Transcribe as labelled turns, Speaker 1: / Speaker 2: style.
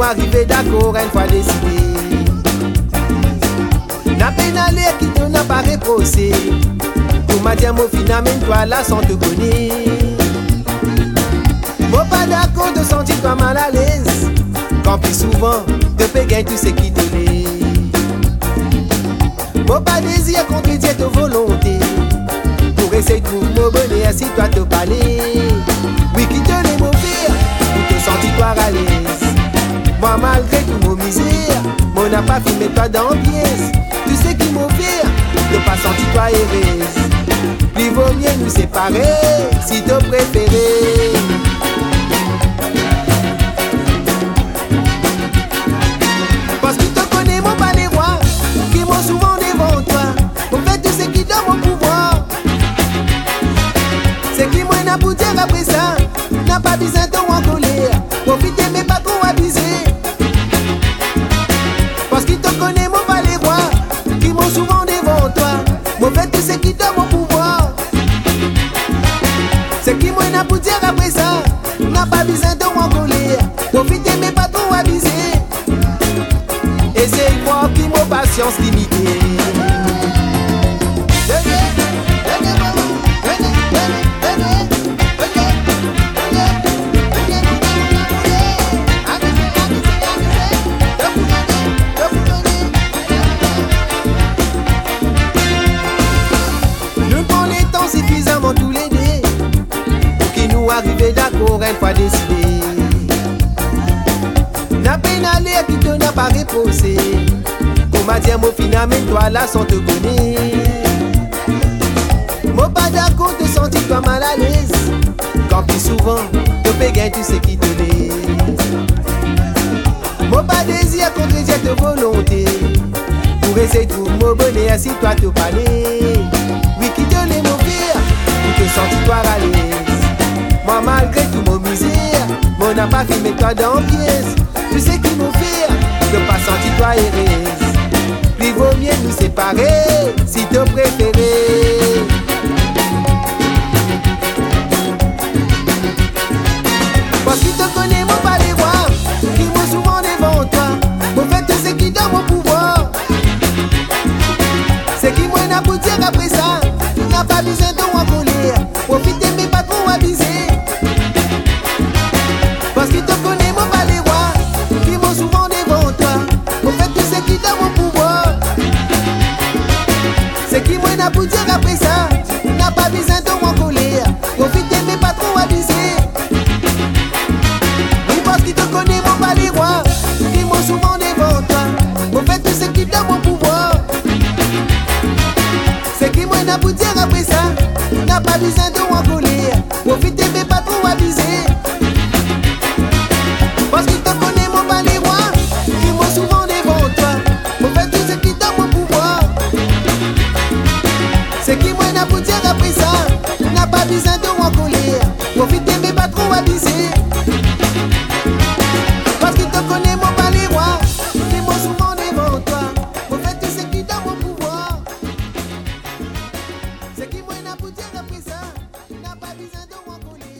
Speaker 1: arriver d'accord une fois décidé. N'a peine aller qui te n'a pas reproché. Pour m'a dit mon finalement toi là sans te connaître. Moi pas d'accord de sentir toi mal à l'aise. Quand plus souvent te fais gagner tout ce qui te l'est. Moi pas désir contredire ta volonté. Pour essayer de trouver mon bonheur si toi te parler. Oui qui te l'est mauvais. Pour te sentir toi à l'aise. Moi malgré tout mon misère, moi n'a pas filmé toi dans pièce. Tu sais qui m'a fait de pas sentir toi heureuse. Plus vaut mieux nous séparer si te préféré. Parce que tu connais mon pas les rois qui m'ont souvent devant toi. Pour faire tout ce qui donne mon pouvoir. C'est qui moi n'a pour dire après ça. N'a pas besoin de en colère. Profitez mais pas trop abuser. Parce qu'il te connaît mon pas les rois qui m'ont souvent devant toi. Mon fait tout ce qui donne mon pouvoir. C'est qui moi n'a pour dire après ça. N'a pas besoin de en colère. Profitez mais pas trop abuser. Et c'est moi qui m'ont patience limitée. Suffisamment tous les deux pour qu'il nous arrive d'accord une fois décidé. N'a peine aller qui te n'a pas reposé. Pour m'a dit mon finalement toi là sans te connaître. Moi pas d'accord de sentir toi mal à l'aise. Quand plus souvent te fais gagner tout ce qui te l'est. Moi pas désir contredire ta volonté. Pour essayer de trouver mon bonheur si toi te parler. Oui qui te l'est mon pire, pour te sentir toi à l'aise. Moi malgré tout mon misère, moi n'a pas filmé toi dans pièce. Tu sais qui m'ont fait de pas sentir toi heureuse. Plus vaut mieux nous séparer si te préféré. Parce qu'il te connaît mon pas les rois qui m'ont souvent devant toi. Pour faire tout ce qui donne mon pouvoir. C'est qui moi n'a pour dire après ça. N'a pas besoin de en colère. Profitez mais pas trop abuser. Parce qu'il te connaît mon pas les rois qui m'ont souvent devant toi. Pour faire tout ce qui donne mon pouvoir. C'est qui moi n'a pour dire après ça. N'a pas besoin de en colère. Profitez mais pas trop abuser. Oui parce qu'il te connaît mon pas les rois qui m'ont souvent devant toi. Pour faire tout ce qui donne mon pouvoir. C'est qui moi n'a pour dire après ça. N'a pas besoin de en colère. Profitez mais pas trop abuser. Parce qu'il te connaît mon pas les rois qui m'ont souvent devant toi. Pour faire tout ce qui donne mon pouvoir. C'est qui moi n'a pour dire après ça. N'a pas besoin de en colère. Profitez mais pas trop abuser. Parce qu'il te connaît mon pas les rois qui m'ont souvent devant toi. Pour faire tout ce qui donne mon pouvoir. C'est qui moi n'a pour dire après ça. N'a pas besoin de en colère.